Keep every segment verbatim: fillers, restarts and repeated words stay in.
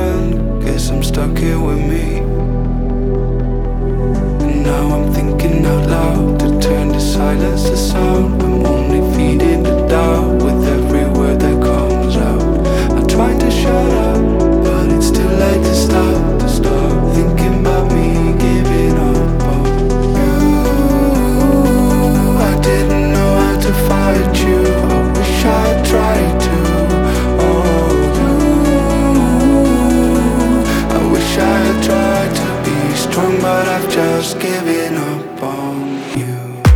direction. Guess I'm stuck here with me. And now I'm thinking out loud to turn the silence to sound. I'm only feeding the doubt with every word that comes out. I try to shut up, but it's too late to stop. To stop thinking about me giving up on you. I didn't know how to fight you. I wish I tried to. Oh, you. I wish I had tried to be strong, but I've just given up on you.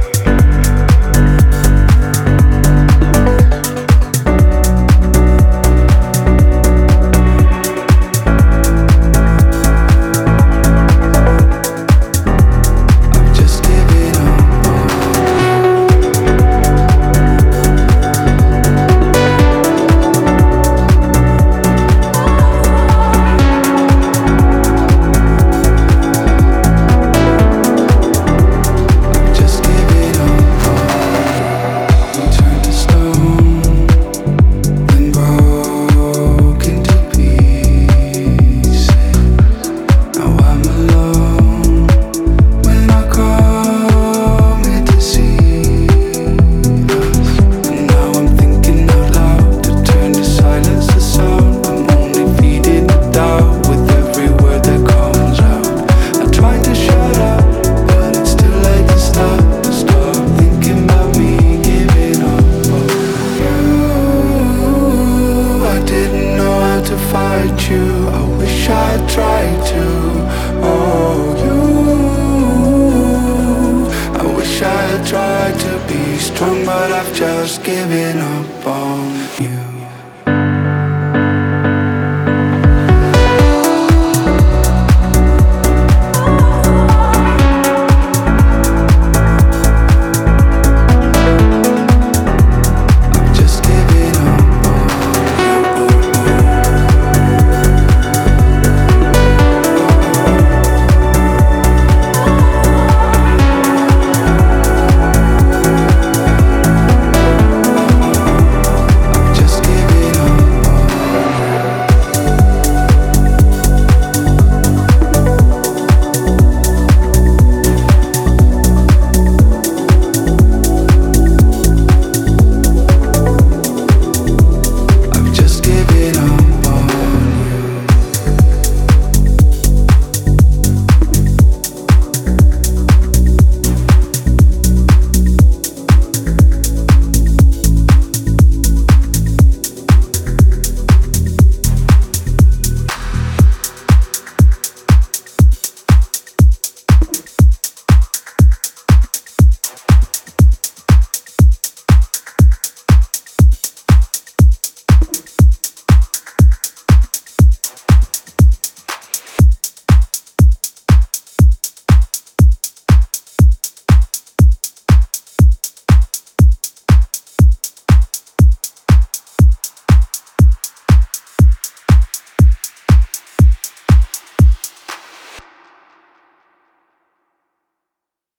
You. I wish I tried to. Oh, you. I wish I had tried to be strong, but I've just given up on you.